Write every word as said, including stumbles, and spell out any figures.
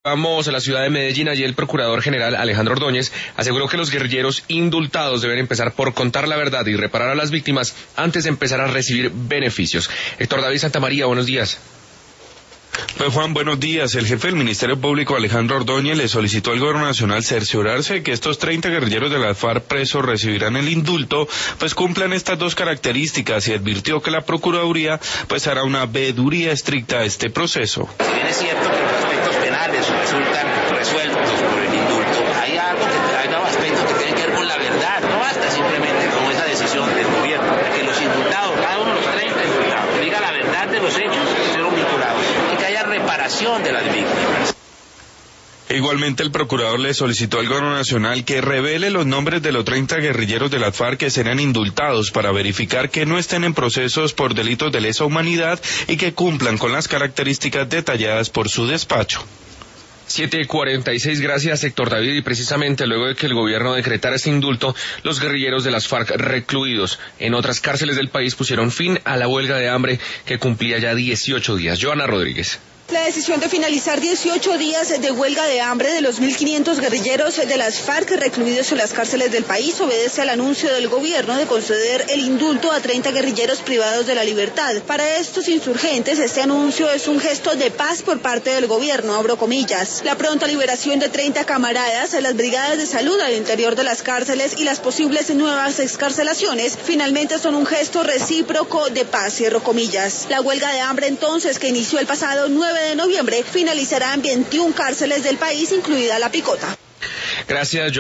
Vamos a la ciudad de Medellín. Allí el procurador general Alejandro Ordóñez aseguró que los guerrilleros indultados deben empezar por contar la verdad y reparar a las víctimas antes de empezar a recibir beneficios. Héctor David Santamaría, buenos días. Pues Juan, buenos días. El jefe del Ministerio Público, Alejandro Ordóñez, le solicitó al Gobierno Nacional cerciorarse de que estos treinta guerrilleros de las FARC presos recibirán el indulto, pues cumplan estas dos características, y advirtió que la Procuraduría pues hará una veeduría estricta a este proceso. Si bien es cierto que los aspectos penales resultan resueltos por el indulto, hay algo que hay nuevos aspectos que tienen que ver con la verdad. No basta simplemente con esa decisión del gobierno, que los indultados, cada uno de los treinta indultados, diga la verdad de los hechos, fueron vinculados, y que haya reparación de las víctimas. Igualmente, el procurador le solicitó al Gobierno Nacional que revele los nombres de los treinta guerrilleros de las FARC que serán indultados para verificar que no estén en procesos por delitos de lesa humanidad y que cumplan con las características detalladas por su despacho. siete cuarenta y seis, gracias Héctor David. Y precisamente luego de que el gobierno decretara este indulto, los guerrilleros de las FARC recluidos en otras cárceles del país pusieron fin a la huelga de hambre que cumplía ya dieciocho días. Joana Rodríguez. La decisión de finalizar dieciocho días de huelga de hambre de los mil quinientos guerrilleros de las FARC recluidos en las cárceles del país obedece al anuncio del gobierno de conceder el indulto a treinta guerrilleros privados de la libertad. Para estos insurgentes, este anuncio es un gesto de paz por parte del gobierno, abro comillas. La pronta liberación de treinta camaradas, las brigadas de salud al interior de las cárceles y las posibles nuevas excarcelaciones finalmente son un gesto recíproco de paz, cierro comillas. La huelga de hambre entonces, que inició el pasado nueve de noviembre, finalizará en veintiuna cárceles del país, incluida La Picota. Gracias.